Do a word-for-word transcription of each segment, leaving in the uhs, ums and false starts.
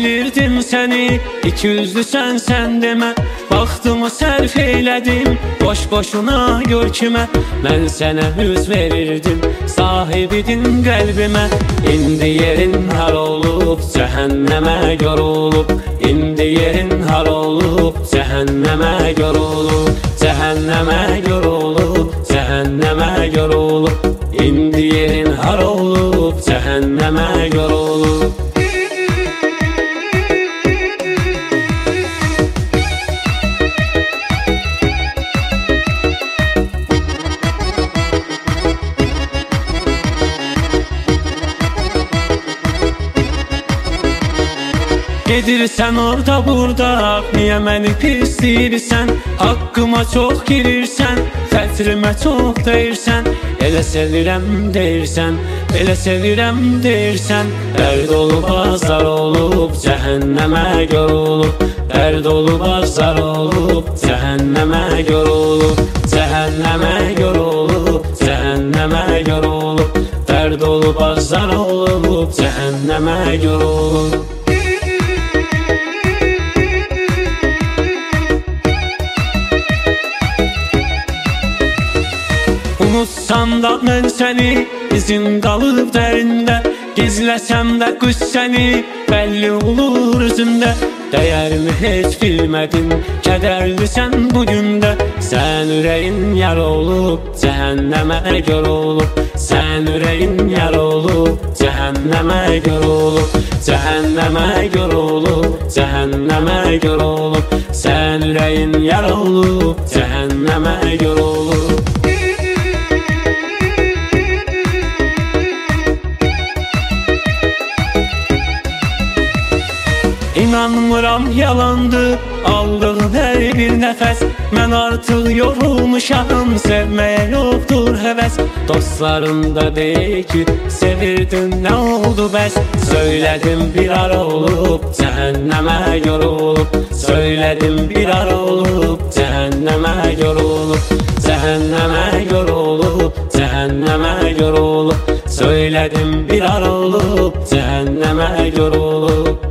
bilirdim səni, iki yüzlüsən sən demə. Vaxtımı sərf eylədim, boş-boşuna gör kimə. Mən sənə üz verirdim, sahibidin qəlbimə. İndi yerin har olub, cəhənnəmə yorulub. İndi yerin har olub, cəhənnəmə yorulub. Cəhənnəmə yorulub, cəhənnəmə yorulub. İndi yerin har olub, cəhənnəmə yorulub. Gedirsən orada burada, niyə məni pisləyirsən? Haqqıma çox girirsən, xətrimə çox deyirsən. Elə sevirəm deyirsən, elə sevirəm deyirsən. Dərd olub azar olub, cəhənnəmə yorulub. Dərd olub azar olub, cəhənnəmə yorulub. Cəhənnəmə yorulub, cəhənnəmə yorulub. Dərd olub azar olub, cəhənnəmə yorulub. Unutsam da mən səni, izin qalıb dərində. Gizləsəm də qüssəni, bəlli olur üzümdə. Dəyərimi heç bilmədim, kədərlisən bugündə. Sən ürəyin yar olub, cəhənnəmə yorulub. Sən ürəyin yar olub, cəhənnəmə yorulub. Cəhənnəmə yorulub, cəhənnəmə yorulub. Sən ürəyin yar olub, cəhənnəmə yorulub. İnanmıram yalandı aldığım hər bir nəfəs. Mən artıq yorulmuşam, sevməyə yoxdur həvəs. Dostlarım da deyir ki, sevirdin nə oldu bəs? Söylədim bir ara olub, cəhənnəmə yorulub. Söylədim bir ara olub, cəhənnəmə yorulub. Cəhənnəmə yorulub, cəhənnəmə yorulub. Söylədim bir ara olub, cəhənnəmə yorulub.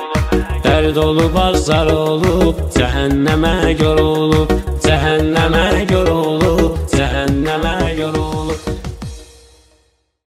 Dərd olub azar olub, cəhənnəmə yorulub. Cəhənnəmə